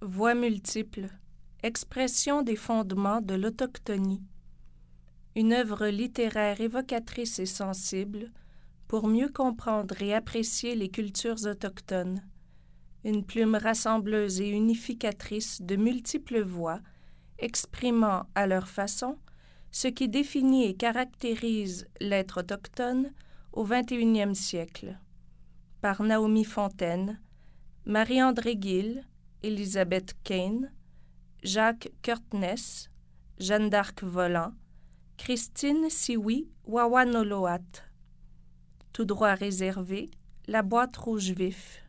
Voix multiples, expression des fondements de l'autochtonie. Une œuvre littéraire évocatrice et sensible pour mieux comprendre et apprécier les cultures autochtones. Une plume rassembleuse et unificatrice de multiples voix, exprimant à leur façon ce qui définit et caractérise l'être autochtone au XXIe siècle. Par Naomi Fontaine, Marie-André Gill, Elisabeth Kane, Jacques Curtness, Jeanne d'Arc Volant, Christine Siwi Wawanoloat. Tout droit réservé, la boîte rouge vif.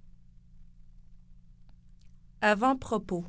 Avant-propos.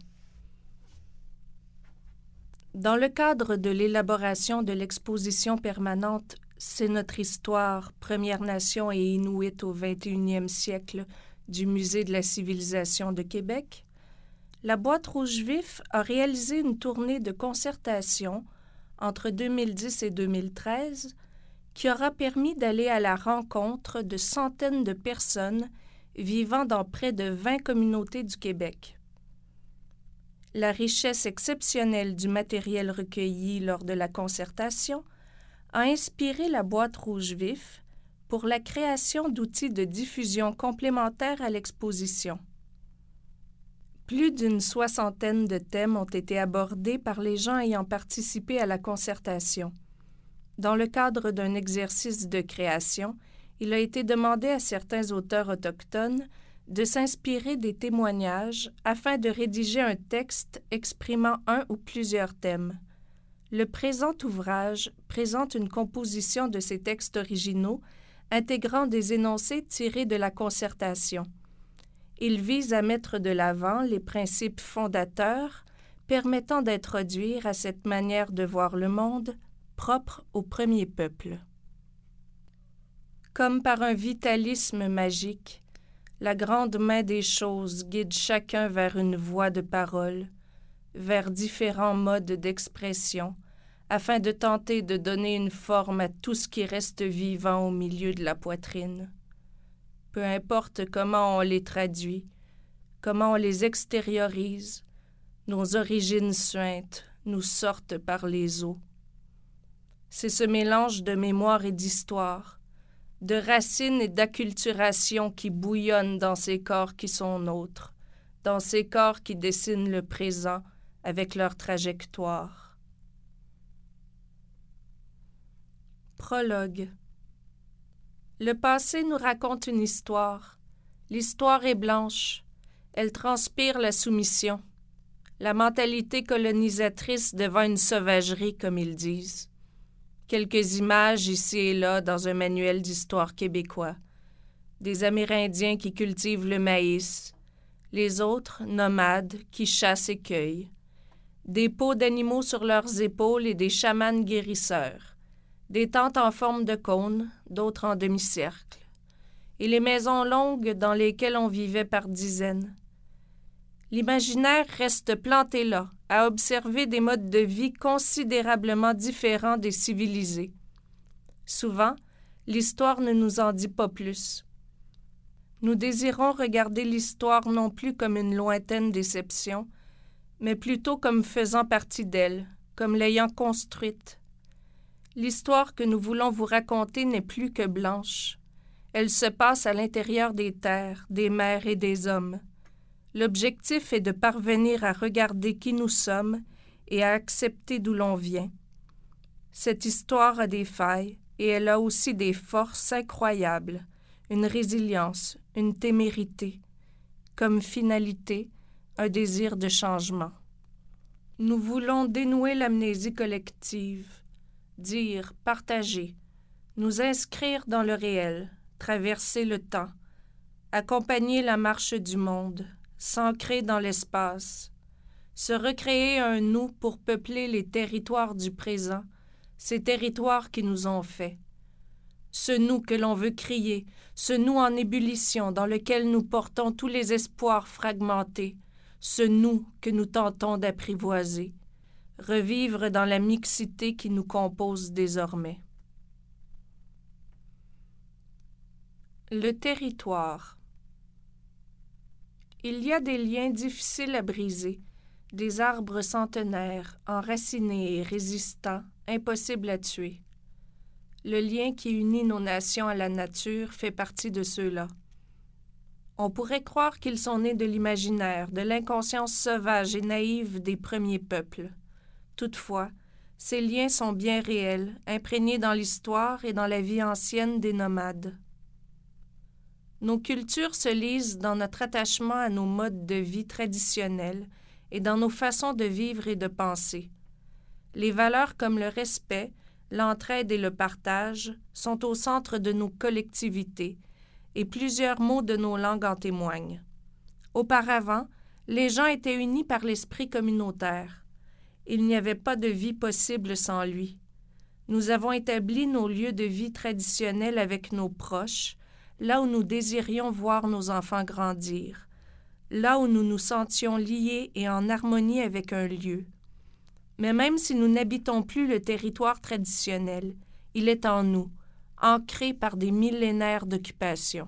Dans le cadre de l'élaboration de l'exposition permanente « C'est notre histoire, Premières Nations et Inuits au XXIe siècle » du Musée de la civilisation de Québec, la boîte rouge vif a réalisé une tournée de concertation entre 2010 et 2013 qui aura permis d'aller à la rencontre de centaines de personnes vivant dans près de 20 communautés du Québec. La richesse exceptionnelle du matériel recueilli lors de la concertation a inspiré la boîte rouge vif pour la création d'outils de diffusion complémentaires à l'exposition. Plus d'une soixantaine de thèmes ont été abordés par les gens ayant participé à la concertation. Dans le cadre d'un exercice de création, il a été demandé à certains auteurs autochtones de s'inspirer des témoignages afin de rédiger un texte exprimant un ou plusieurs thèmes. Le présent ouvrage présente une composition de ces textes originaux intégrant des énoncés tirés de la concertation. Il vise à mettre de l'avant les principes fondateurs permettant d'introduire à cette manière de voir le monde propre au premier peuple. Comme par un vitalisme magique, la grande main des choses guide chacun vers une voie de parole, vers différents modes d'expression, afin de tenter de donner une forme à tout ce qui reste vivant au milieu de la poitrine. Peu importe comment on les traduit, comment on les extériorise, nos origines suintes nous sortent par les os. C'est ce mélange de mémoire et d'histoire, de racines et d'acculturation qui bouillonnent dans ces corps qui sont nôtres, dans ces corps qui dessinent le présent avec leur trajectoire. Prologue. Le passé nous raconte une histoire. L'histoire est blanche. Elle transpire la soumission, la mentalité colonisatrice devant une sauvagerie, comme ils disent. Quelques images ici et là dans un manuel d'histoire québécois. Des Amérindiens qui cultivent le maïs, les autres, nomades, qui chassent et cueillent. Des peaux d'animaux sur leurs épaules et des chamans guérisseurs. Des tentes en forme de cône, d'autres en demi-cercle. Et les maisons longues dans lesquelles on vivait par dizaines. L'imaginaire reste planté là, à observer des modes de vie considérablement différents des civilisés. Souvent, l'histoire ne nous en dit pas plus. Nous désirons regarder l'histoire non plus comme une lointaine déception, mais plutôt comme faisant partie d'elle, comme l'ayant construite. L'histoire que nous voulons vous raconter n'est plus que blanche. Elle se passe à l'intérieur des terres, des mers et des hommes. L'objectif est de parvenir à regarder qui nous sommes et à accepter d'où l'on vient. Cette histoire a des failles et elle a aussi des forces incroyables, une résilience, une témérité, comme finalité, un désir de changement. Nous voulons dénouer l'amnésie collective, dire, partager, nous inscrire dans le réel, traverser le temps, accompagner la marche du monde, s'ancrer dans l'espace, se recréer un nous pour peupler les territoires du présent, ces territoires qui nous ont fait. Ce nous que l'on veut crier, ce nous en ébullition dans lequel nous portons tous les espoirs fragmentés, ce nous que nous tentons d'apprivoiser, revivre dans la mixité qui nous compose désormais. Le territoire. Il y a des liens difficiles à briser, des arbres centenaires, enracinés et résistants, impossibles à tuer. Le lien qui unit nos nations à la nature fait partie de ceux-là. On pourrait croire qu'ils sont nés de l'imaginaire, de l'inconscience sauvage et naïve des premiers peuples. Toutefois, ces liens sont bien réels, imprégnés dans l'histoire et dans la vie ancienne des nomades. Nos cultures se lisent dans notre attachement à nos modes de vie traditionnels et dans nos façons de vivre et de penser. Les valeurs comme le respect, l'entraide et le partage sont au centre de nos collectivités, et plusieurs mots de nos langues en témoignent. Auparavant, les gens étaient unis par l'esprit communautaire. Il n'y avait pas de vie possible sans lui. Nous avons établi nos lieux de vie traditionnels avec nos proches, là où nous désirions voir nos enfants grandir, là où nous nous sentions liés et en harmonie avec un lieu. Mais même si nous n'habitons plus le territoire traditionnel, il est en nous, ancré par des millénaires d'occupation.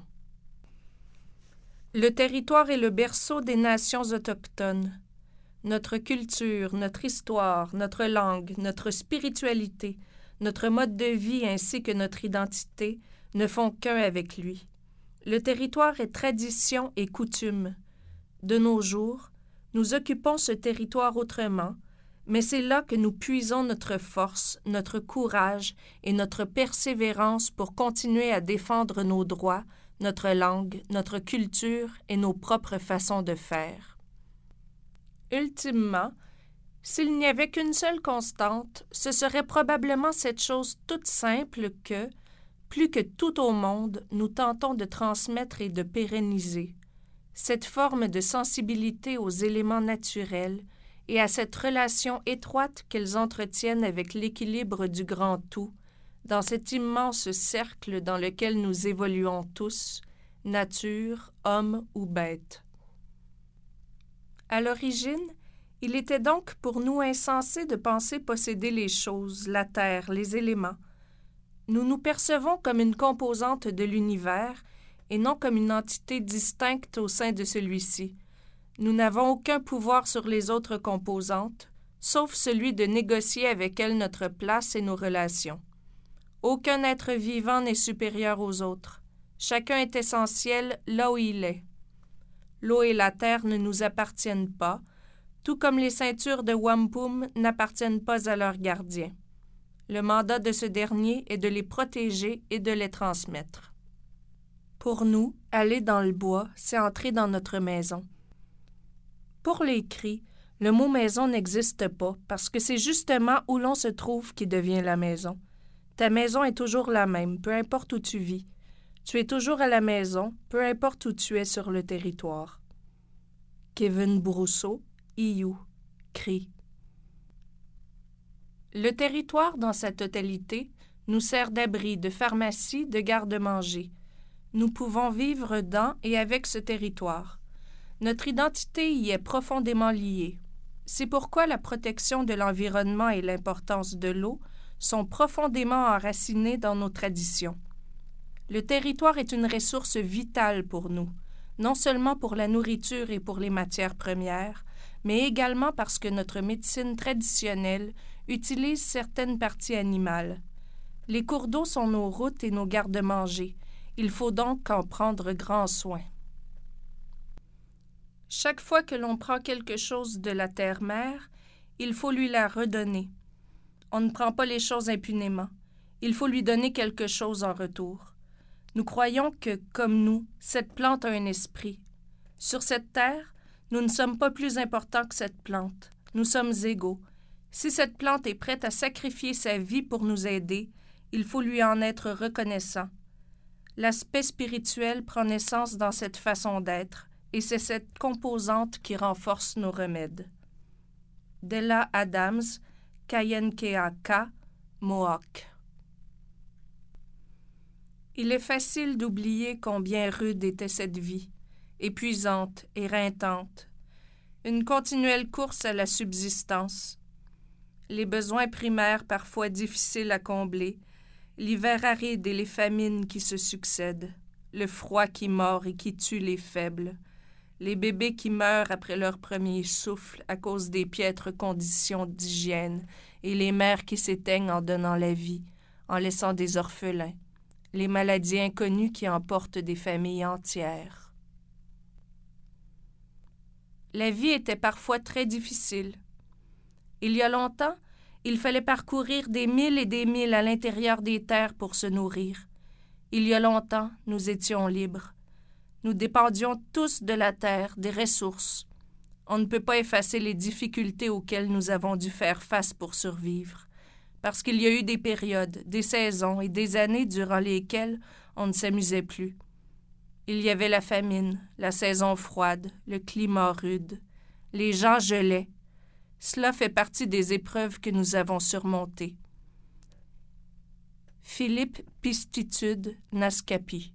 Le territoire est le berceau des nations autochtones. Notre culture, notre histoire, notre langue, notre spiritualité, notre mode de vie ainsi que notre identité ne font qu'un avec lui. Le territoire est tradition et coutume. De nos jours, nous occupons ce territoire autrement, mais c'est là que nous puisons notre force, notre courage et notre persévérance pour continuer à défendre nos droits, notre langue, notre culture et nos propres façons de faire. Ultimement, s'il n'y avait qu'une seule constante, ce serait probablement cette chose toute simple que, plus que tout au monde, nous tentons de transmettre et de pérenniser. Cette forme de sensibilité aux éléments naturels et à cette relation étroite qu'elles entretiennent avec l'équilibre du grand tout, dans cet immense cercle dans lequel nous évoluons tous, nature, homme ou bête. À l'origine, il était donc pour nous insensé de penser posséder les choses, la terre, les éléments. Nous nous percevons comme une composante de l'univers et non comme une entité distincte au sein de celui-ci. Nous n'avons aucun pouvoir sur les autres composantes, sauf celui de négocier avec elles notre place et nos relations. Aucun être vivant n'est supérieur aux autres. Chacun est essentiel là où il est. L'eau et la terre ne nous appartiennent pas, tout comme les ceintures de wampum n'appartiennent pas à leurs gardiens. Le mandat de ce dernier est de les protéger et de les transmettre. Pour nous, aller dans le bois, c'est entrer dans notre maison. Pour les cris, le mot maison n'existe pas parce que c'est justement où l'on se trouve qui devient la maison. Ta maison est toujours la même, peu importe où tu vis. Tu es toujours à la maison, peu importe où tu es sur le territoire. Kevin Brousseau, Iou, cri. Le territoire dans sa totalité nous sert d'abri, de pharmacie, de garde-manger. Nous pouvons vivre dans et avec ce territoire. Notre identité y est profondément liée. C'est pourquoi la protection de l'environnement et l'importance de l'eau sont profondément enracinées dans nos traditions. Le territoire est une ressource vitale pour nous, non seulement pour la nourriture et pour les matières premières, mais également parce que notre médecine traditionnelle utilise certaines parties animales. Les cours d'eau sont nos routes et nos garde-manger. Il faut donc en prendre grand soin. Chaque fois que l'on prend quelque chose de la terre-mère, il faut lui la redonner. On ne prend pas les choses impunément. Il faut lui donner quelque chose en retour. Nous croyons que, comme nous, cette plante a un esprit. Sur cette terre, nous ne sommes pas plus importants que cette plante. Nous sommes égaux. Si cette plante est prête à sacrifier sa vie pour nous aider, il faut lui en être reconnaissant. L'aspect spirituel prend naissance dans cette façon d'être, et c'est cette composante qui renforce nos remèdes. Della Adams, Kayenkeaka, Mohawk. Il est facile d'oublier combien rude était cette vie, épuisante, éreintante, une continuelle course à la subsistance. Les besoins primaires parfois difficiles à combler, l'hiver aride et les famines qui se succèdent, le froid qui mord et qui tue les faibles, les bébés qui meurent après leur premier souffle à cause des piètres conditions d'hygiène, et les mères qui s'éteignent en donnant la vie, en laissant des orphelins, les maladies inconnues qui emportent des familles entières. La vie était parfois très difficile. Il y a longtemps, il fallait parcourir des milles et des milles à l'intérieur des terres pour se nourrir. Il y a longtemps, nous étions libres. Nous dépendions tous de la terre, des ressources. On ne peut pas effacer les difficultés auxquelles nous avons dû faire face pour survivre, parce qu'il y a eu des périodes, des saisons et des années durant lesquelles on ne s'amusait plus. Il y avait la famine, la saison froide, le climat rude. Les gens gelaient. Cela fait partie des épreuves que nous avons surmontées. Philippe Pistitude Nascapi.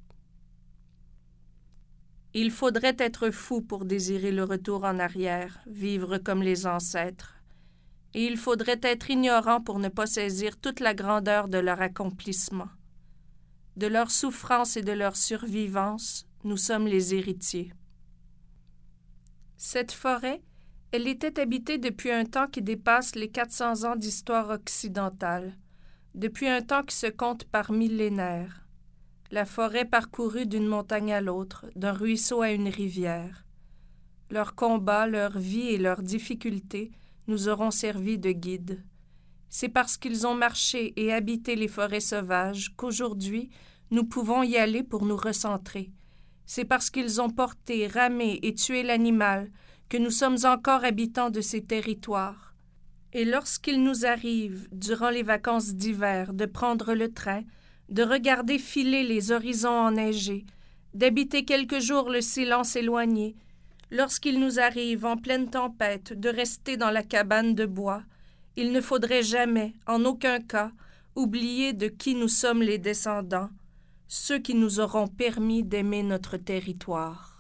Il faudrait être fou pour désirer le retour en arrière, vivre comme les ancêtres. Et il faudrait être ignorant pour ne pas saisir toute la grandeur de leur accomplissement. De leur souffrance et de leur survivance, nous sommes les héritiers. Cette forêt, elle était habitée depuis un temps qui dépasse les 400 ans d'histoire occidentale, depuis un temps qui se compte par millénaires. La forêt parcourue d'une montagne à l'autre, d'un ruisseau à une rivière. Leurs combats, leur vie et leurs difficultés nous auront servi de guides. C'est parce qu'ils ont marché et habité les forêts sauvages qu'aujourd'hui, nous pouvons y aller pour nous recentrer. C'est parce qu'ils ont porté, ramé et tué l'animal que nous sommes encore habitants de ces territoires. Et lorsqu'il nous arrive, durant les vacances d'hiver, de prendre le train, de regarder filer les horizons enneigés, d'habiter quelques jours le silence éloigné, lorsqu'il nous arrive, en pleine tempête, de rester dans la cabane de bois, il ne faudrait jamais, en aucun cas, oublier de qui nous sommes les descendants, ceux qui nous auront permis d'aimer notre territoire.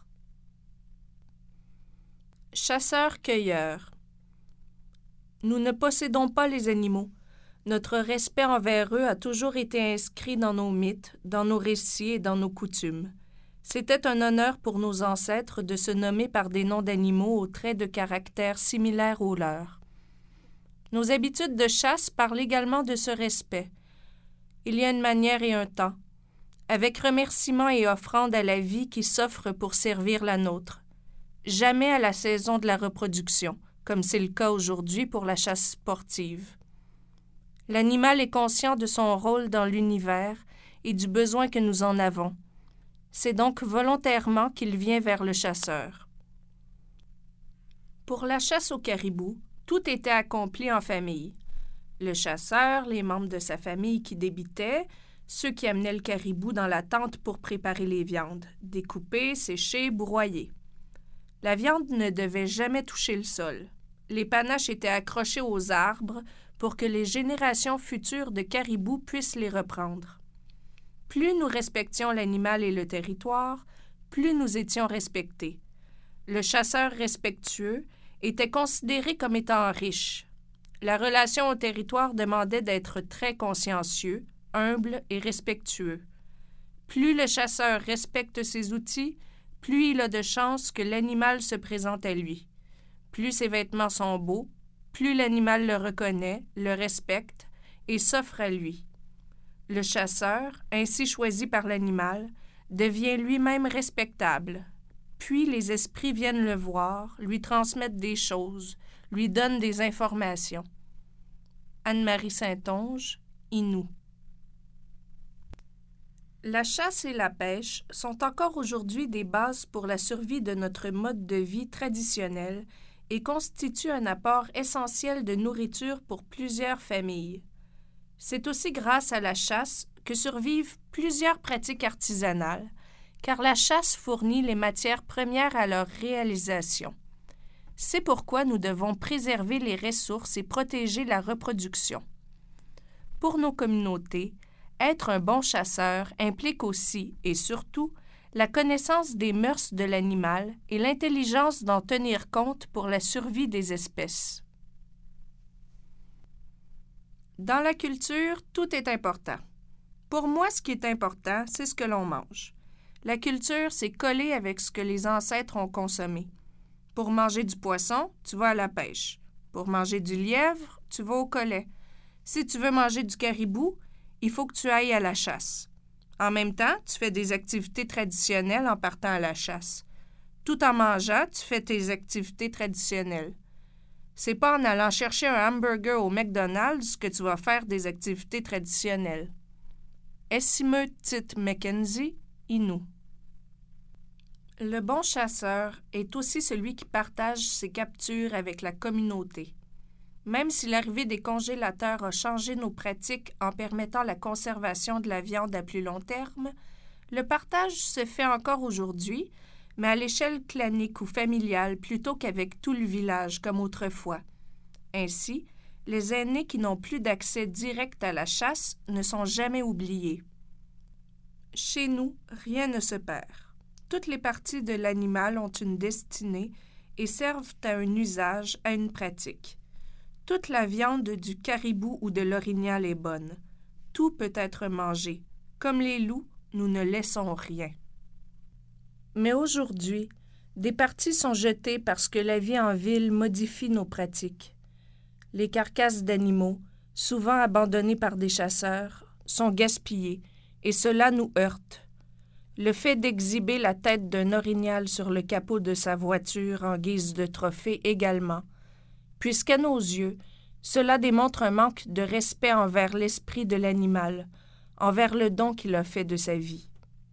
Chasseurs-cueilleurs. Nous ne possédons pas les animaux. Notre respect envers eux a toujours été inscrit dans nos mythes, dans nos récits et dans nos coutumes. C'était un honneur pour nos ancêtres de se nommer par des noms d'animaux aux traits de caractère similaires aux leurs. Nos habitudes de chasse parlent également de ce respect. Il y a une manière et un temps, avec remerciement et offrande à la vie qui s'offre pour servir la nôtre. Jamais à la saison de la reproduction, comme c'est le cas aujourd'hui pour la chasse sportive. L'animal est conscient de son rôle dans l'univers et du besoin que nous en avons. C'est donc volontairement qu'il vient vers le chasseur. Pour la chasse au caribou, tout était accompli en famille. Le chasseur, les membres de sa famille qui débitaient, ceux qui amenaient le caribou dans la tente pour préparer les viandes, découper, sécher, broyer. La viande ne devait jamais toucher le sol. Les panaches étaient accrochés aux arbres pour que les générations futures de caribous puissent les reprendre. Plus nous respections l'animal et le territoire, plus nous étions respectés. Le chasseur respectueux était considéré comme étant riche. La relation au territoire demandait d'être très consciencieux, humble et respectueux. Plus le chasseur respecte ses outils, plus il a de chances que l'animal se présente à lui. Plus ses vêtements sont beaux, plus l'animal le reconnaît, le respecte et s'offre à lui. Le chasseur, ainsi choisi par l'animal, devient lui-même respectable. Puis les esprits viennent le voir, lui transmettent des choses, lui donnent des informations. Anne-Marie Saint-Onge, Inou. La chasse et la pêche sont encore aujourd'hui des bases pour la survie de notre mode de vie traditionnel et constitue un apport essentiel de nourriture pour plusieurs familles. C'est aussi grâce à la chasse que survivent plusieurs pratiques artisanales, car la chasse fournit les matières premières à leur réalisation. C'est pourquoi nous devons préserver les ressources et protéger la reproduction. Pour nos communautés, être un bon chasseur implique aussi, et surtout, la connaissance des mœurs de l'animal et l'intelligence d'en tenir compte pour la survie des espèces. Dans la culture, tout est important. Pour moi, ce qui est important, c'est ce que l'on mange. La culture, c'est coller avec ce que les ancêtres ont consommé. Pour manger du poisson, tu vas à la pêche. Pour manger du lièvre, tu vas au collet. Si tu veux manger du caribou, il faut que tu ailles à la chasse. En même temps, tu fais des activités traditionnelles en partant à la chasse. Tout en mangeant, tu fais tes activités traditionnelles. C'est pas en allant chercher un hamburger au McDonald's que tu vas faire des activités traditionnelles. Essimeux tit Mackenzie, Innu. Le bon chasseur est aussi celui qui partage ses captures avec la communauté. Même si l'arrivée des congélateurs a changé nos pratiques en permettant la conservation de la viande à plus long terme, le partage se fait encore aujourd'hui, mais à l'échelle clanique ou familiale plutôt qu'avec tout le village comme autrefois. Ainsi, les aînés qui n'ont plus d'accès direct à la chasse ne sont jamais oubliés. Chez nous, rien ne se perd. Toutes les parties de l'animal ont une destinée et servent à un usage, à une pratique. Toute la viande du caribou ou de l'orignal est bonne. Tout peut être mangé. Comme les loups, nous ne laissons rien. Mais aujourd'hui, des parties sont jetées parce que la vie en ville modifie nos pratiques. Les carcasses d'animaux, souvent abandonnées par des chasseurs, sont gaspillées et cela nous heurte. Le fait d'exhiber la tête d'un orignal sur le capot de sa voiture en guise de trophée également, puisqu'à nos yeux, cela démontre un manque de respect envers l'esprit de l'animal, envers le don qu'il a fait de sa vie.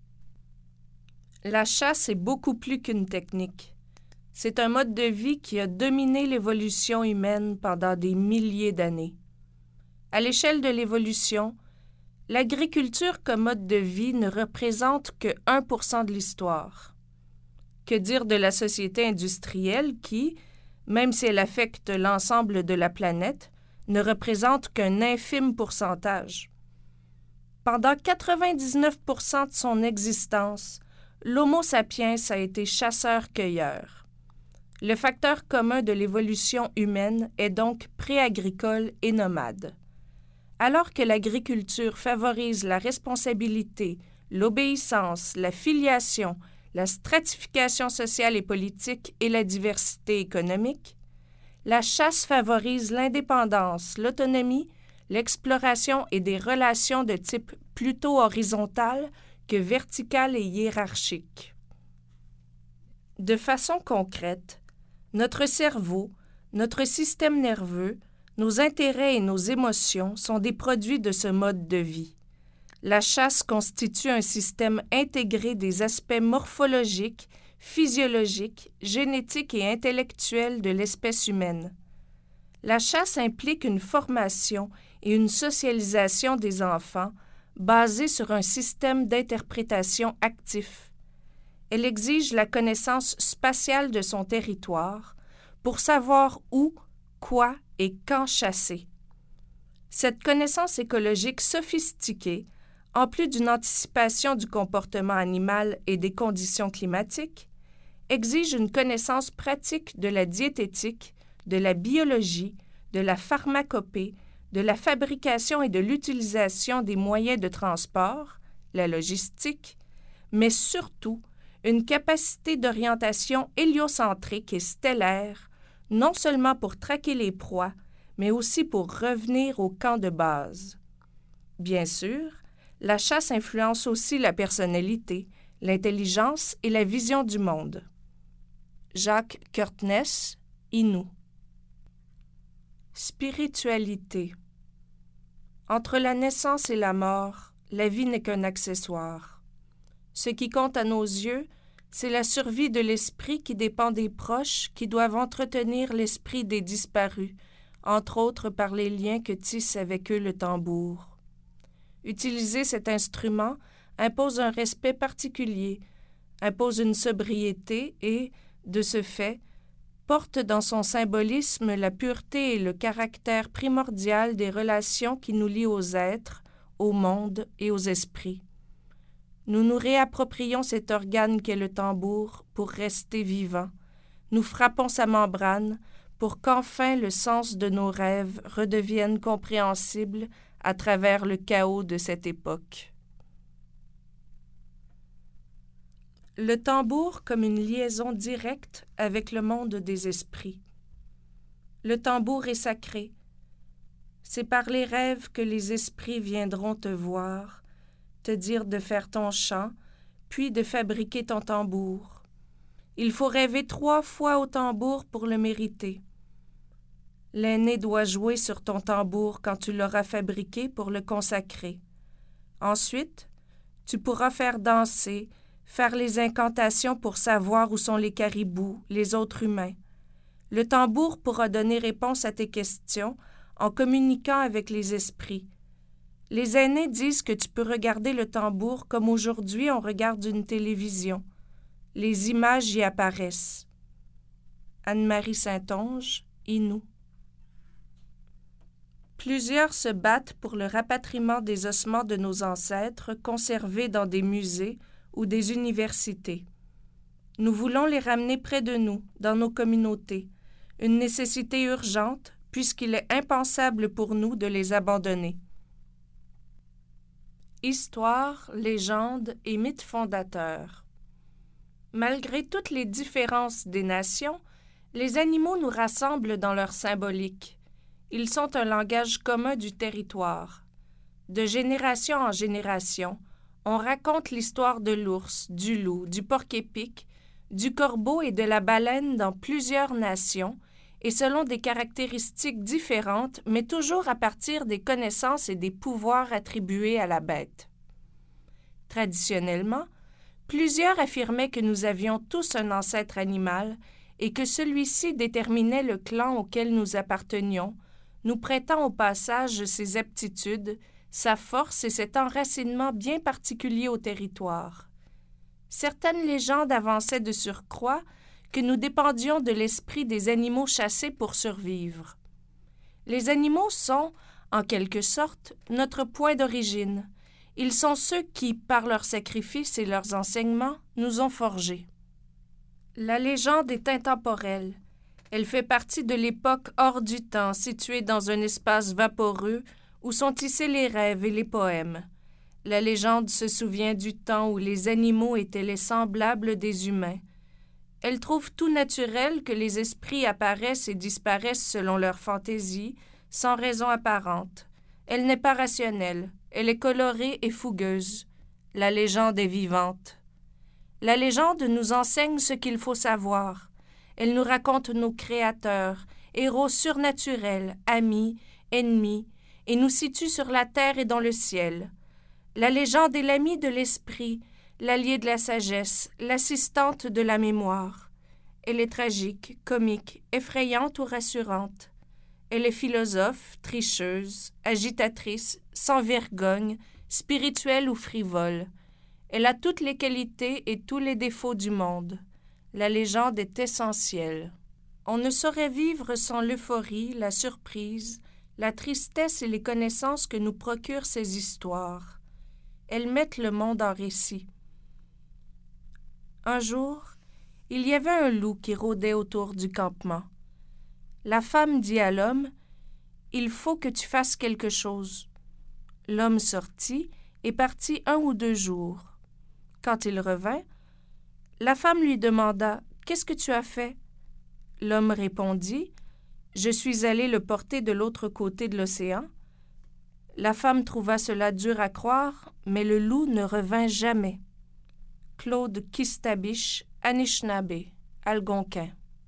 La chasse est beaucoup plus qu'une technique. C'est un mode de vie qui a dominé l'évolution humaine pendant des milliers d'années. À l'échelle de l'évolution, l'agriculture comme mode de vie ne représente que 1% de l'histoire. Que dire de la société industrielle qui, même si elle affecte l'ensemble de la planète, ne représente qu'un infime pourcentage? Pendant 99% de son existence, l'Homo sapiens a été chasseur-cueilleur. Le facteur commun de l'évolution humaine est donc pré-agricole et nomade. Alors que l'agriculture favorise la responsabilité, l'obéissance, la filiation, la stratification sociale et politique et la diversité économique, la chasse favorise l'indépendance, l'autonomie, l'exploration et des relations de type plutôt horizontal que vertical et hiérarchique. De façon concrète, notre cerveau, notre système nerveux, nos intérêts et nos émotions sont des produits de ce mode de vie. La chasse constitue un système intégré des aspects morphologiques, physiologiques, génétiques et intellectuels de l'espèce humaine. La chasse implique une formation et une socialisation des enfants basée sur un système d'interprétation actif. Elle exige la connaissance spatiale de son territoire pour savoir où, quoi et quand chasser. Cette connaissance écologique sophistiquée, en plus d'une anticipation du comportement animal et des conditions climatiques, exige une connaissance pratique de la diététique, de la biologie, de la pharmacopée, de la fabrication et de l'utilisation des moyens de transport, la logistique, mais surtout une capacité d'orientation héliocentrique et stellaire, non seulement pour traquer les proies, mais aussi pour revenir au camp de base. Bien sûr, la chasse influence aussi la personnalité, l'intelligence et la vision du monde. Jacques Curtness, Innu. Spiritualité. Entre la naissance et la mort, la vie n'est qu'un accessoire. Ce qui compte à nos yeux, c'est la survie de l'esprit qui dépend des proches qui doivent entretenir l'esprit des disparus, entre autres par les liens que tisse avec eux le tambour. Utiliser cet instrument impose un respect particulier, impose une sobriété et, de ce fait, porte dans son symbolisme la pureté et le caractère primordial des relations qui nous lient aux êtres, au monde et aux esprits. Nous nous réapproprions cet organe qu'est le tambour pour rester vivant. Nous frappons sa membrane pour qu'enfin le sens de nos rêves redevienne compréhensible à travers le chaos de cette époque. Le tambour comme une liaison directe avec le monde des esprits. Le tambour est sacré. C'est par les rêves que les esprits viendront te voir, te dire de faire ton chant, puis de fabriquer ton tambour. Il faut rêver 3 fois au tambour pour le mériter. L'aîné doit jouer sur ton tambour quand tu l'auras fabriqué pour le consacrer. Ensuite, tu pourras faire danser, faire les incantations pour savoir où sont les caribous, les autres humains. Le tambour pourra donner réponse à tes questions en communiquant avec les esprits. Les aînés disent que tu peux regarder le tambour comme aujourd'hui on regarde une télévision. Les images y apparaissent. Anne-Marie Saintonge, Inou. Plusieurs se battent pour le rapatriement des ossements de nos ancêtres conservés dans des musées ou des universités. Nous voulons les ramener près de nous, dans nos communautés, une nécessité urgente puisqu'il est impensable pour nous de les abandonner. Histoire, légende et mythes fondateurs. Malgré toutes les différences des nations, les animaux nous rassemblent dans leur symbolique. Ils sont un langage commun du territoire. De génération en génération, on raconte l'histoire de l'ours, du loup, du porc-épic, du corbeau et de la baleine dans plusieurs nations, et selon des caractéristiques différentes, mais toujours à partir des connaissances et des pouvoirs attribués à la bête. Traditionnellement, plusieurs affirmaient que nous avions tous un ancêtre animal et que celui-ci déterminait le clan auquel nous appartenions, nous prêtant au passage ses aptitudes, sa force et cet enracinement bien particulier au territoire. Certaines légendes avançaient de surcroît que nous dépendions de l'esprit des animaux chassés pour survivre. Les animaux sont, en quelque sorte, notre point d'origine. Ils sont ceux qui, par leurs sacrifices et leurs enseignements, nous ont forgés. La légende est intemporelle. Elle fait partie de l'époque hors du temps, située dans un espace vaporeux où sont tissés les rêves et les poèmes. La légende se souvient du temps où les animaux étaient les semblables des humains. Elle trouve tout naturel que les esprits apparaissent et disparaissent selon leur fantaisie, sans raison apparente. Elle n'est pas rationnelle, elle est colorée et fougueuse. La légende est vivante. La légende nous enseigne ce qu'il faut savoir. Elle nous raconte nos créateurs, héros surnaturels, amis, ennemis, et nous situe sur la terre et dans le ciel. La légende est l'amie de l'esprit, l'alliée de la sagesse, l'assistante de la mémoire. Elle est tragique, comique, effrayante ou rassurante. Elle est philosophe, tricheuse, agitatrice, sans vergogne, spirituelle ou frivole. Elle a toutes les qualités et tous les défauts du monde. La légende est essentielle. On ne saurait vivre sans l'euphorie, la surprise, la tristesse et les connaissances que nous procurent ces histoires. Elles mettent le monde en récit. Un jour, il y avait un loup qui rôdait autour du campement. La femme dit à l'homme, « Il faut que tu fasses quelque chose. » L'homme sortit et partit 1 ou 2 jours. Quand il revint, la femme lui demanda, « Qu'est-ce que tu as fait? » L'homme répondit, « Je suis allé le porter de l'autre côté de l'océan. » La femme trouva cela dur à croire, mais le loup ne revint jamais. Claude Kistabiche, Anishinaabe, Algonquin.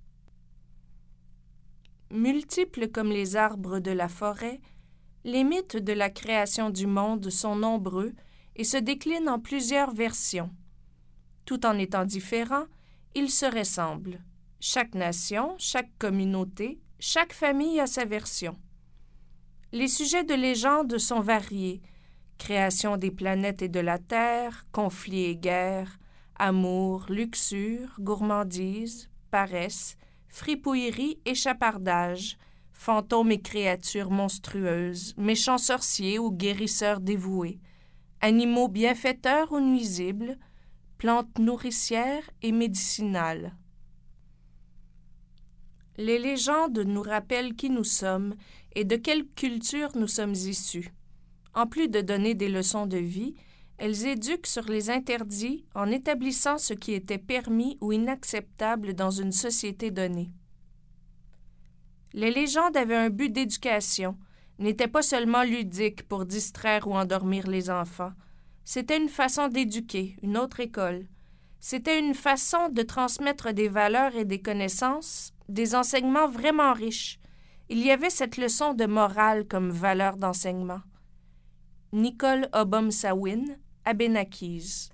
Multiples comme les arbres de la forêt, les mythes de la création du monde sont nombreux et se déclinent en plusieurs versions. Tout en étant différents, ils se ressemblent. Chaque nation, chaque communauté, chaque famille a sa version. Les sujets de légende sont variés. Création des planètes et de la Terre, conflits et guerres, amour, luxure, gourmandise, paresse, fripouillerie et chapardage, fantômes et créatures monstrueuses, méchants sorciers ou guérisseurs dévoués, animaux bienfaiteurs ou nuisibles, plantes nourricières et médicinales. Les légendes nous rappellent qui nous sommes et de quelle culture nous sommes issus. En plus de donner des leçons de vie, Elles éduquent sur les interdits en établissant ce qui était permis ou inacceptable dans une société donnée. Les légendes avaient un but d'éducation, n'étaient pas seulement ludiques pour distraire ou endormir les enfants. C'était une façon d'éduquer, une autre école. C'était une façon de transmettre des valeurs et des connaissances, des enseignements vraiment riches. Il y avait cette leçon de morale comme valeur d'enseignement. Nicole Obom-Sawin, Abénaquise.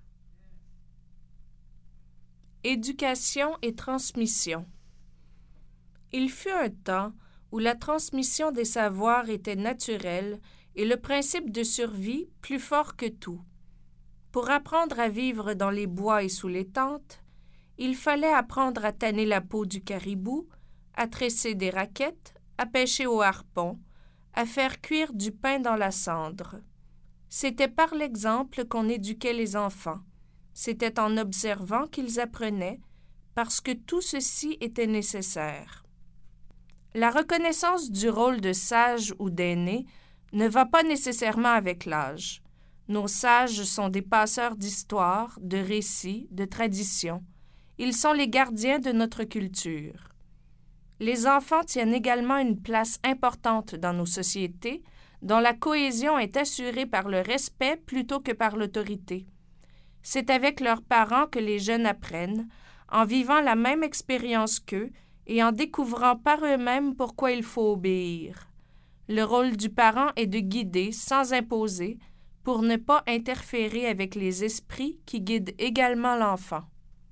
Éducation et transmission. Il fut un temps où la transmission des savoirs était naturelle et le principe de survie plus fort que tout. Pour apprendre à vivre dans les bois et sous les tentes, il fallait apprendre à tanner la peau du caribou, à tresser des raquettes, à pêcher au harpon, à faire cuire du pain dans la cendre. C'était par l'exemple qu'on éduquait les enfants. C'était en observant qu'ils apprenaient, parce que tout ceci était nécessaire. La reconnaissance du rôle de sage ou d'aîné ne va pas nécessairement avec l'âge. Nos sages sont des passeurs d'histoire, de récits, de traditions. Ils sont les gardiens de notre culture. Les enfants tiennent également une place importante dans nos sociétés, dont la cohésion est assurée par le respect plutôt que par l'autorité. C'est avec leurs parents que les jeunes apprennent, en vivant la même expérience qu'eux et en découvrant par eux-mêmes pourquoi il faut obéir. Le rôle du parent est de guider sans imposer, pour ne pas interférer avec les esprits qui guident également l'enfant.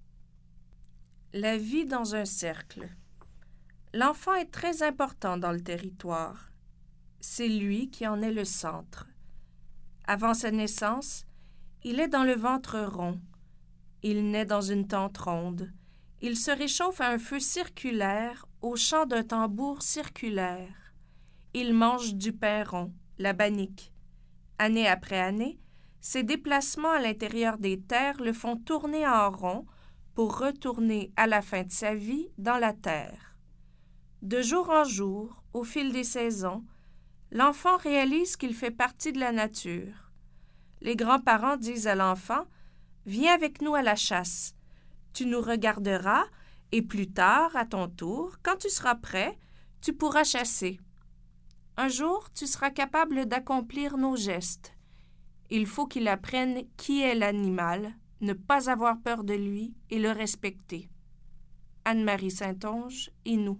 La vie dans un cercle. L'enfant est très important dans le territoire. C'est lui qui en est le centre. Avant sa naissance, il est dans le ventre rond. Il naît dans une tente ronde. Il se réchauffe à un feu circulaire au chant d'un tambour circulaire. Il mange du pain rond, la bannique. Année après année, ses déplacements à l'intérieur des terres le font tourner en rond pour retourner à la fin de sa vie dans la terre. De jour en jour, au fil des saisons, l'enfant réalise qu'il fait partie de la nature. Les grands-parents disent à l'enfant « Viens avec nous à la chasse. Tu nous regarderas et plus tard, à ton tour, quand tu seras prêt, tu pourras chasser. Un jour, tu seras capable d'accomplir nos gestes. Il faut qu'il apprenne qui est l'animal, ne pas avoir peur de lui et le respecter. » Anne-Marie Saint-Onge, Inou.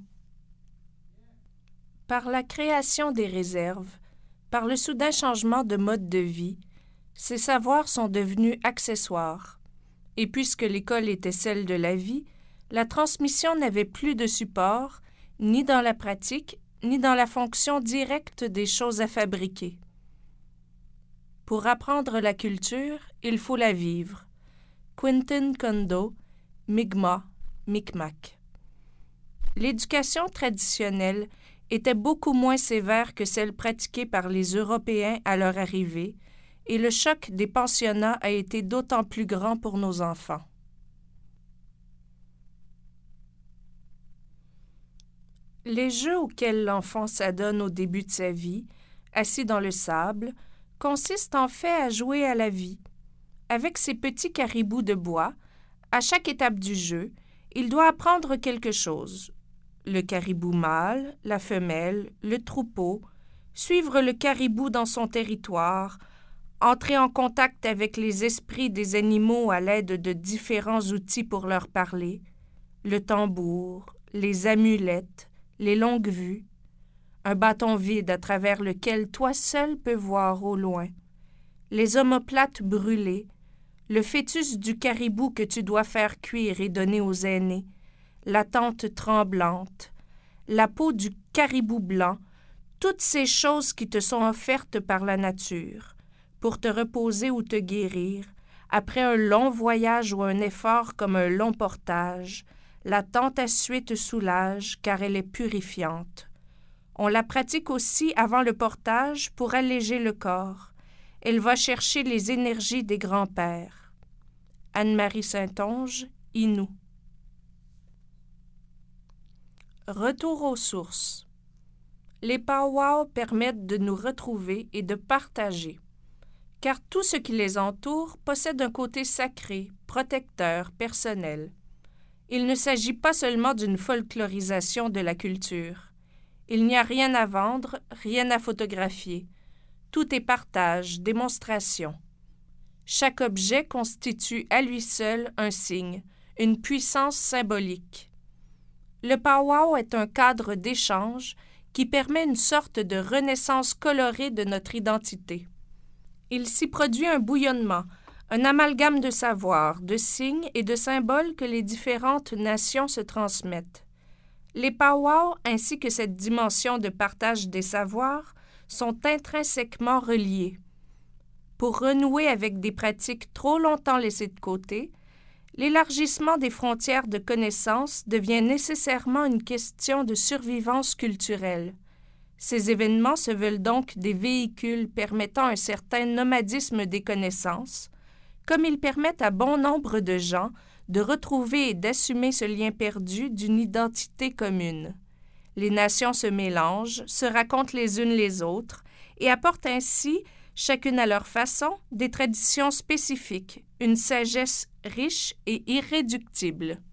Par la création des réserves, par le soudain changement de mode de vie, ces savoirs sont devenus accessoires. Et puisque l'école était celle de la vie, la transmission n'avait plus de support, ni dans la pratique, ni dans la fonction directe des choses à fabriquer. Pour apprendre la culture, il faut la vivre. Quentin Kondo, Mi'kmaq, Micmac. L'éducation traditionnelle était beaucoup moins sévère que celle pratiquée par les Européens à leur arrivée, et le choc des pensionnats a été d'autant plus grand pour nos enfants. Les jeux auxquels l'enfant s'adonne au début de sa vie, assis dans le sable, consistent en fait à jouer à la vie. Avec ses petits caribous de bois, à chaque étape du jeu, il doit apprendre quelque chose. Le caribou mâle, la femelle, le troupeau, suivre le caribou dans son territoire, entrer en contact avec les esprits des animaux à l'aide de différents outils pour leur parler, le tambour, les amulettes, les longues vues, un bâton vide à travers lequel toi seul peux voir au loin, les omoplates brûlées, le fœtus du caribou que tu dois faire cuire et donner aux aînés, la tente tremblante, la peau du caribou blanc, toutes ces choses qui te sont offertes par la nature, pour te reposer ou te guérir, après un long voyage ou un effort comme un long portage, la tente à suer te soulage car elle est purifiante. On la pratique aussi avant le portage pour alléger le corps. Elle va chercher les énergies des grands-pères. Anne-Marie Saint-Onge, Inou. Retour aux sources. Les pow-wow permettent de nous retrouver et de partager. car tout ce qui les entoure possède un côté sacré, protecteur, personnel. Il ne s'agit pas seulement d'une folklorisation de la culture. Il n'y a rien à vendre, rien à photographier. Tout est partage, démonstration. Chaque objet constitue à lui seul un signe, une puissance symbolique. Le powwow est un cadre d'échange qui permet une sorte de renaissance colorée de notre identité. Il s'y produit un bouillonnement, un amalgame de savoirs, de signes et de symboles que les différentes nations se transmettent. Les powwows ainsi que cette dimension de partage des savoirs sont intrinsèquement reliés. Pour renouer avec des pratiques trop longtemps laissées de côté, l'élargissement des frontières de connaissances devient nécessairement une question de survivance culturelle. Ces événements se veulent donc des véhicules permettant un certain nomadisme des connaissances, comme ils permettent à bon nombre de gens de retrouver et d'assumer ce lien perdu d'une identité commune. Les nations se mélangent, se racontent les unes les autres et apportent ainsi, chacune à leur façon, des traditions spécifiques, une sagesse riche et irréductible.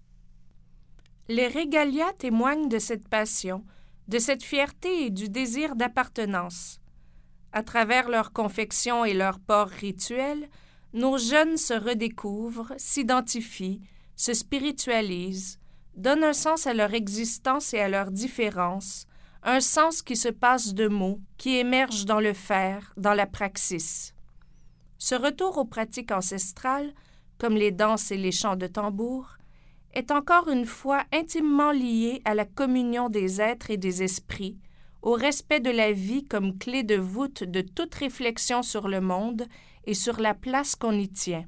Les régalias témoignent de cette passion, de cette fierté et du désir d'appartenance. À travers leur confection et leur port rituel, nos jeunes se redécouvrent, s'identifient, se spiritualisent, donnent un sens à leur existence et à leurs différences, un sens qui se passe de mots, qui émerge dans le faire, dans la praxis. Ce retour aux pratiques ancestrales, comme les danses et les chants de tambour, est encore une fois intimement lié à la communion des êtres et des esprits, au respect de la vie comme clé de voûte de toute réflexion sur le monde et sur la place qu'on y tient.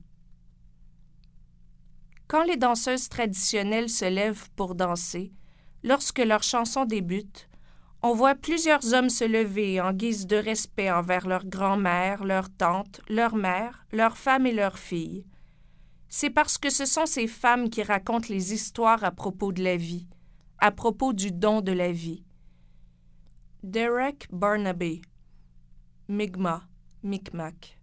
Quand les danseuses traditionnelles se lèvent pour danser, lorsque leur chanson débute, on voit plusieurs hommes se lever en guise de respect envers leur grand-mère, leur tante, leur mère, leurs femmes et leurs filles. C'est parce que ce sont ces femmes qui racontent les histoires à propos de la vie, à propos du don de la vie. Derek Barnaby, Mi'kmaq, Micmac.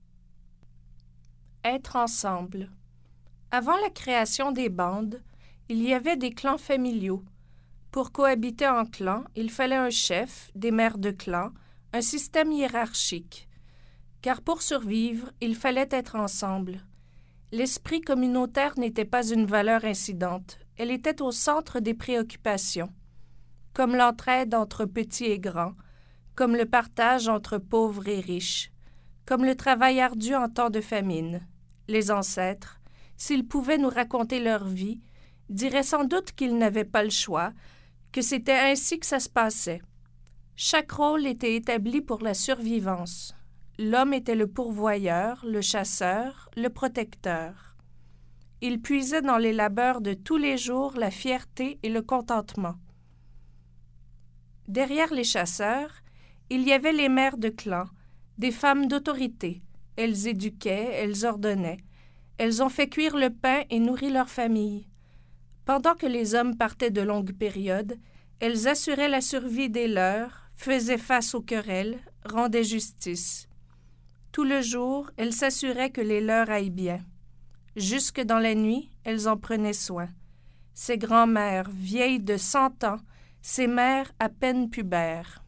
Être ensemble. Avant la création des bandes, il y avait des clans familiaux. Pour cohabiter en clan, il fallait un chef, des mères de clan, un système hiérarchique. Car pour survivre, il fallait être ensemble. L'esprit communautaire n'était pas une valeur incidente, elle était au centre des préoccupations. Comme l'entraide entre petits et grands, comme le partage entre pauvres et riches, comme le travail ardu en temps de famine. Les ancêtres, s'ils pouvaient nous raconter leur vie, diraient sans doute qu'ils n'avaient pas le choix, que c'était ainsi que ça se passait. Chaque rôle était établi pour la survivance. L'homme était le pourvoyeur, le chasseur, le protecteur. Il puisait dans les labeurs de tous les jours la fierté et le contentement. Derrière les chasseurs, il y avait les mères de clan, des femmes d'autorité. Elles éduquaient, elles ordonnaient. Elles ont fait cuire le pain et nourri leur famille. Pendant que les hommes partaient de longues périodes, elles assuraient la survie des leurs, faisaient face aux querelles, rendaient justice. Tout le jour, elles s'assuraient que les leurs aillent bien. Jusque dans la nuit, elles en prenaient soin. Ces grands-mères, vieilles de 100 ans, ces mères à peine pubères.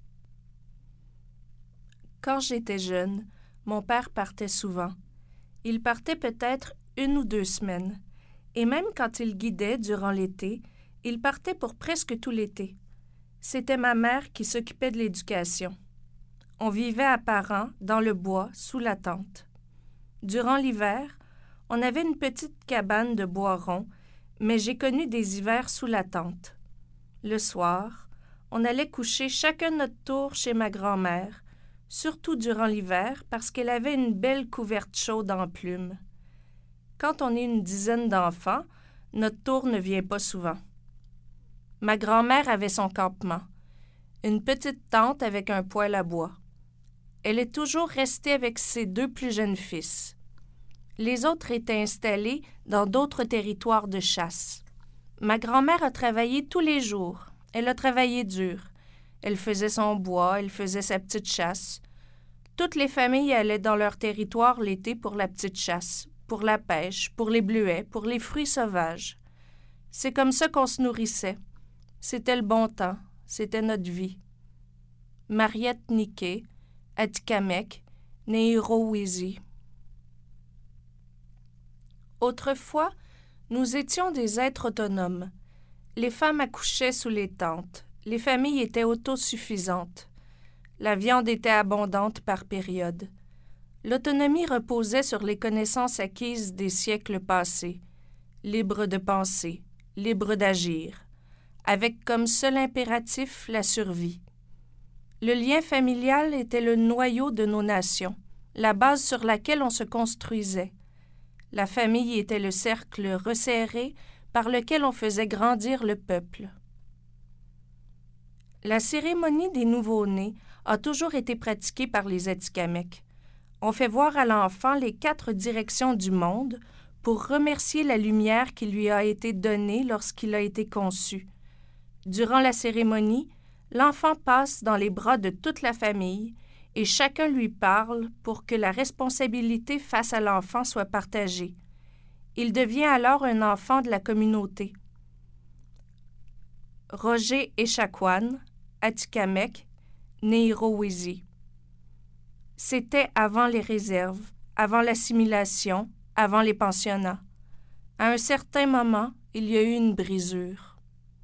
Quand j'étais jeune, mon père partait souvent. Il partait peut-être 1 ou 2 semaines. Et même quand il guidait durant l'été, il partait pour presque tout l'été. C'était ma mère qui s'occupait de l'éducation. On vivait à Parent, dans le bois, sous la tente. Durant l'hiver, on avait une petite cabane de bois rond, mais j'ai connu des hivers sous la tente. Le soir, on allait coucher chacun notre tour chez ma grand-mère, surtout durant l'hiver parce qu'elle avait une belle couverte chaude en plumes. Quand on est une dizaine d'enfants, notre tour ne vient pas souvent. Ma grand-mère avait son campement, une petite tente avec un poêle à bois. Elle est toujours restée avec ses 2 plus jeunes fils. Les autres étaient installés dans d'autres territoires de chasse. Ma grand-mère a travaillé tous les jours. Elle a travaillé dur. Elle faisait son bois, elle faisait sa petite chasse. Toutes les familles allaient dans leur territoire l'été pour la petite chasse, pour la pêche, pour les bleuets, pour les fruits sauvages. C'est comme ça qu'on se nourrissait. C'était le bon temps, c'était notre vie. Mariette Niquet, Atikamekw, Nehiro-Wizi. Autrefois, nous étions des êtres autonomes. Les femmes accouchaient sous les tentes. Les familles étaient autosuffisantes. La viande était abondante par période. L'autonomie reposait sur les connaissances acquises des siècles passés, libre de penser, libre d'agir, avec comme seul impératif la survie. Le lien familial était le noyau de nos nations, la base sur laquelle on se construisait. La famille était le cercle resserré par lequel on faisait grandir le peuple. La cérémonie des nouveau-nés a toujours été pratiquée par les Atikamekw. On fait voir à l'enfant les 4 directions du monde pour remercier la lumière qui lui a été donnée lorsqu'il a été conçu. Durant la cérémonie, l'enfant passe dans les bras de toute la famille et chacun lui parle pour que la responsabilité face à l'enfant soit partagée. Il devient alors un enfant de la communauté. Roger Echaquan, Atikamekw, Nehiro-Wizi. C'était avant les réserves, avant l'assimilation, avant les pensionnats. À un certain moment, il y a eu une brisure.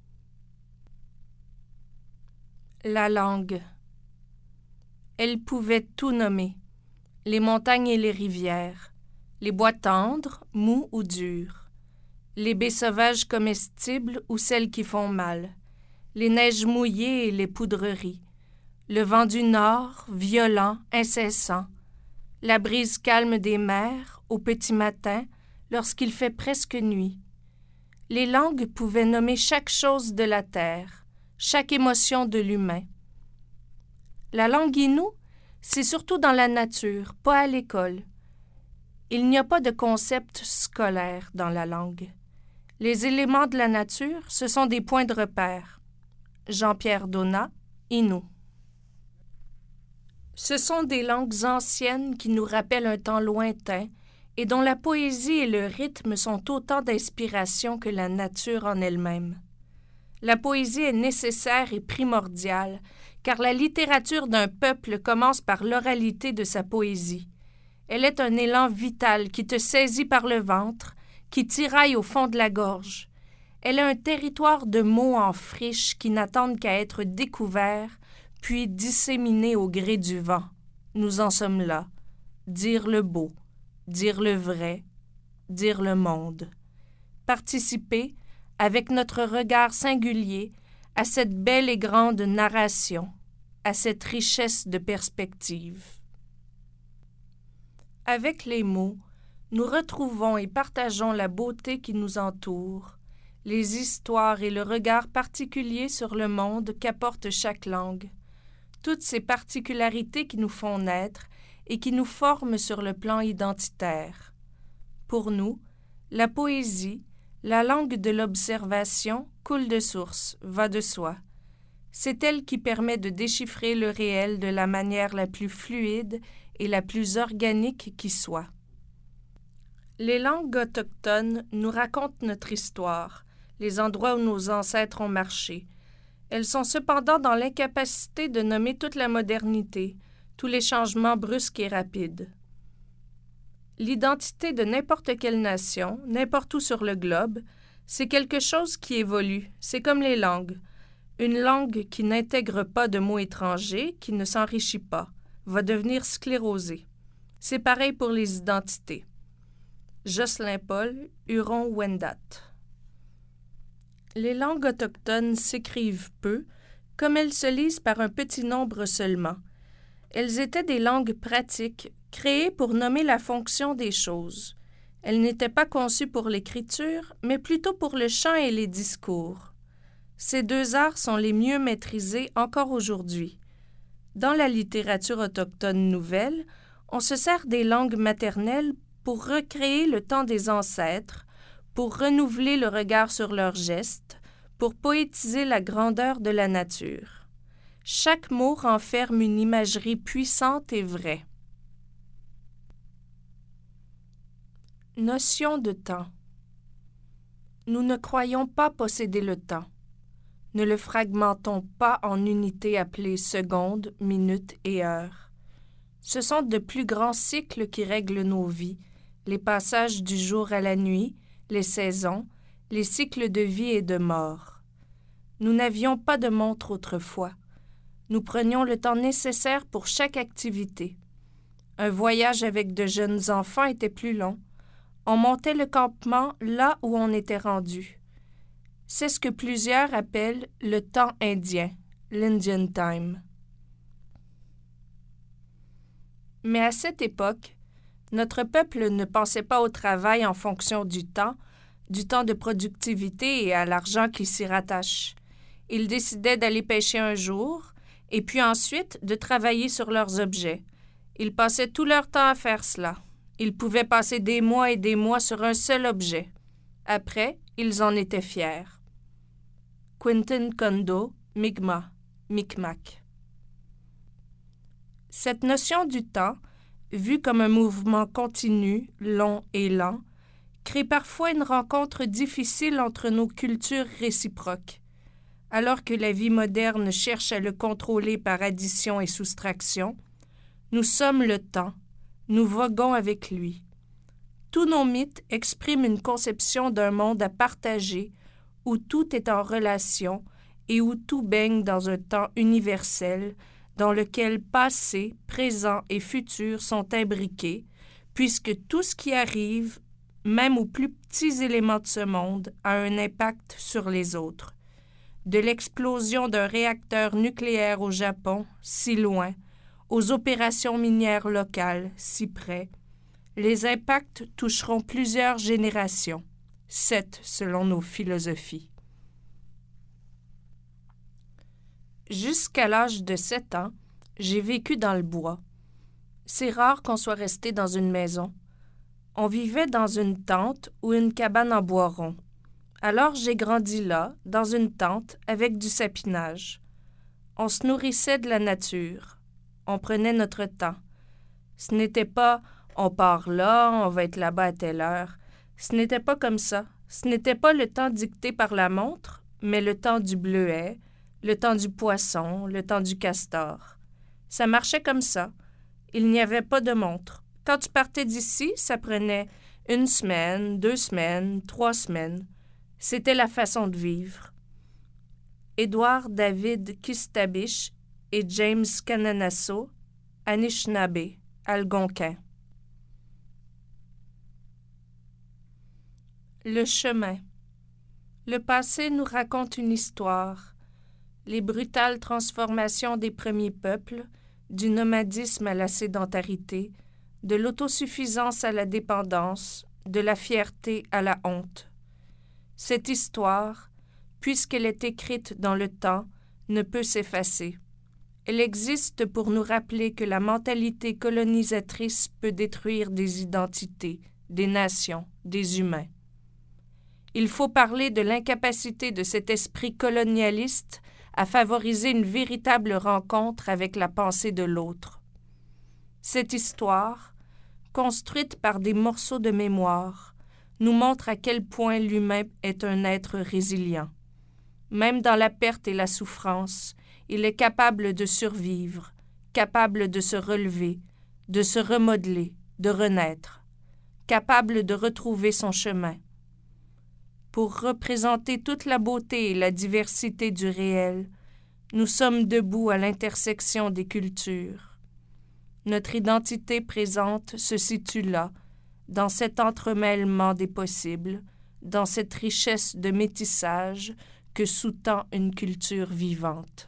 La langue. Elle pouvait tout nommer, les montagnes et les rivières, les bois tendres, mous ou durs, les baies sauvages comestibles ou celles qui font mal, les neiges mouillées et les poudreries, le vent du nord, violent, incessant, la brise calme des mers, au petit matin, lorsqu'il fait presque nuit. Les langues pouvaient nommer chaque chose de la terre, chaque émotion de l'humain. La langue Innu, c'est surtout dans la nature, pas à l'école. Il n'y a pas de concept scolaire dans la langue. Les éléments de la nature, ce sont des points de repère. Jean-Pierre Donat, Innu. Ce sont des langues anciennes qui nous rappellent un temps lointain et dont la poésie et le rythme sont autant d'inspiration que la nature en elle-même. La poésie est nécessaire et primordiale, car la littérature d'un peuple commence par l'oralité de sa poésie. Elle est un élan vital qui te saisit par le ventre, qui tiraille au fond de la gorge. Elle est un territoire de mots en friche qui n'attendent qu'à être découverts, puis disséminés au gré du vent. Nous en sommes là. Dire le beau, dire le vrai, dire le monde. Participer, avec notre regard singulier, à cette belle et grande narration, à cette richesse de perspective. Avec les mots, nous retrouvons et partageons la beauté qui nous entoure, les histoires et le regard particulier sur le monde qu'apporte chaque langue, toutes ces particularités qui nous font naître et qui nous forment sur le plan identitaire. Pour nous, la poésie, la langue de l'observation, coule de source, va de soi. C'est elle qui permet de déchiffrer le réel de la manière la plus fluide et la plus organique qui soit. Les langues autochtones nous racontent notre histoire, les endroits où nos ancêtres ont marché. Elles sont cependant dans l'incapacité de nommer toute la modernité, tous les changements brusques et rapides. L'identité de n'importe quelle nation, n'importe où sur le globe, c'est quelque chose qui évolue, c'est comme les langues. Une langue qui n'intègre pas de mots étrangers, qui ne s'enrichit pas, va devenir sclérosée. C'est pareil pour les identités. Jocelyn Paul, Huron-Wendat. Les langues autochtones s'écrivent peu, comme elles se lisent par un petit nombre seulement. Elles étaient des langues pratiques, créées pour nommer la fonction des choses. Elles n'étaient pas conçues pour l'écriture, mais plutôt pour le chant et les discours. Ces deux arts sont les mieux maîtrisés encore aujourd'hui. Dans la littérature autochtone nouvelle, on se sert des langues maternelles pour recréer le temps des ancêtres, pour renouveler le regard sur leurs gestes, pour poétiser la grandeur de la nature. Chaque mot renferme une imagerie puissante et vraie. Notion de temps. Nous ne croyons pas posséder le temps. Ne le fragmentons pas en unités appelées secondes, minutes et heures. Ce sont de plus grands cycles qui règlent nos vies, les passages du jour à la nuit, les saisons, les cycles de vie et de mort. Nous n'avions pas de montre autrefois. Nous prenions le temps nécessaire pour chaque activité. Un voyage avec de jeunes enfants était plus long. On montait le campement là où on était rendu. C'est ce que plusieurs appellent le temps indien, l'Indian Time. Mais à cette époque, notre peuple ne pensait pas au travail en fonction du temps de productivité et à l'argent qui s'y rattache. Ils décidaient d'aller pêcher un jour et puis ensuite de travailler sur leurs objets. Ils passaient tout leur temps à faire cela. Ils pouvaient passer des mois et des mois sur un seul objet. Après, ils en étaient fiers. Quentin Kondo, Mi'kmaq, Micmac. Cette notion du temps, vue comme un mouvement continu, long et lent, crée parfois une rencontre difficile entre nos cultures réciproques. Alors que la vie moderne cherche à le contrôler par addition et soustraction, nous sommes le temps, nous voguons avec lui. Tous nos mythes expriment une conception d'un monde à partager où tout est en relation et où tout baigne dans un temps universel dans lequel passé, présent et futur sont imbriqués, puisque tout ce qui arrive, même aux plus petits éléments de ce monde, a un impact sur les autres. De l'explosion d'un réacteur nucléaire au Japon, si loin, aux opérations minières locales, si près, les impacts toucheront plusieurs générations, 7 selon nos philosophies. Jusqu'à l'âge de 7 ans, j'ai vécu dans le bois. C'est rare qu'on soit resté dans une maison. On vivait dans une tente ou une cabane en bois rond. Alors j'ai grandi là, dans une tente, avec du sapinage. On se nourrissait de la nature. On prenait notre temps. Ce n'était pas « on part là, on va être là-bas à telle heure ». Ce n'était pas comme ça. Ce n'était pas le temps dicté par la montre, mais le temps du bleuet, le temps du poisson, le temps du castor. Ça marchait comme ça. Il n'y avait pas de montre. Quand tu partais d'ici, ça prenait 1 semaine, 2 semaines, 3 semaines. C'était la façon de vivre. Édouard David Kistabich et James Kananaso, Anishinaabe, Algonquin. Le chemin. Le passé nous raconte une histoire. Les brutales transformations des premiers peuples, du nomadisme à la sédentarité, de l'autosuffisance à la dépendance, de la fierté à la honte. Cette histoire, puisqu'elle est écrite dans le temps, ne peut s'effacer. Elle existe pour nous rappeler que la mentalité colonisatrice peut détruire des identités, des nations, des humains. Il faut parler de l'incapacité de cet esprit colonialiste à favoriser une véritable rencontre avec la pensée de l'autre. Cette histoire, construite par des morceaux de mémoire, nous montre à quel point l'humain est un être résilient. Même dans la perte et la souffrance, il est capable de survivre, capable de se relever, de se remodeler, de renaître, capable de retrouver son chemin. Pour représenter toute la beauté et la diversité du réel, nous sommes debout à l'intersection des cultures. Notre identité présente se situe là, dans cet entremêlement des possibles, dans cette richesse de métissage que sous-tend une culture vivante.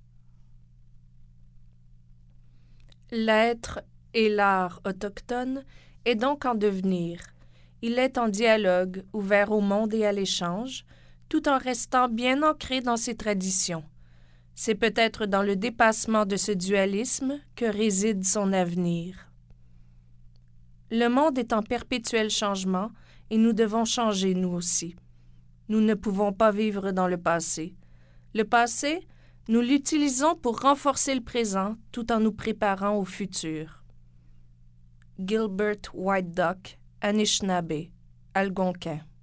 L'être et l'art autochtone est donc en devenir. Il est en dialogue, ouvert au monde et à l'échange, tout en restant bien ancré dans ses traditions. C'est peut-être dans le dépassement de ce dualisme que réside son avenir. Le monde est en perpétuel changement et nous devons changer nous aussi. Nous ne pouvons pas vivre dans le passé. Le passé, Nous l'utilisons pour renforcer le présent tout en nous préparant au futur. Gilbert White Duck, Anishinaabe, Algonquin.